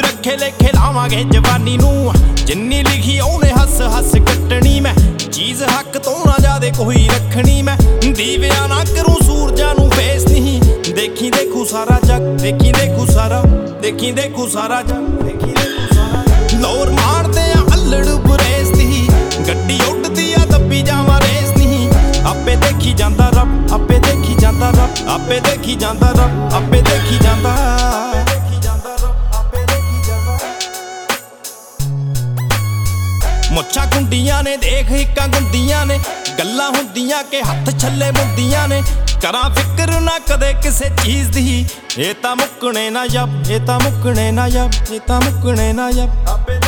रखे लेखे लावांगे जवानी नू जिन्नी लिखी ओने हस हस कट्टनी मैं चीज हक तो ना ज्यादा कोई रखनी मैं दीविया ना करूं सूरजा नू फेस नहीं देखी देखू सारा जग देखी देखू सारा जग देखी देखू सारा लोर मारदे आ अल्लड़ बुरेस दी गड्डी उड़दी आ दब्बी जावां रेस नहीं आपे देखी जांदा रब आपे देखी जांदा रब आपे देखी जांदा रब आपे देखी जांदा मुच्छां गुंडियां ने देख हिक्कां गुंदियां ने गल्लां हुंदियां के हत्थ छल्ले मुंदियां ने करां फिक्र ना कदे किसे चीज दी ए तां मुक्कणे ना जब ए तां मुक्कणे ना जब ए तां मुक्कणे ना जब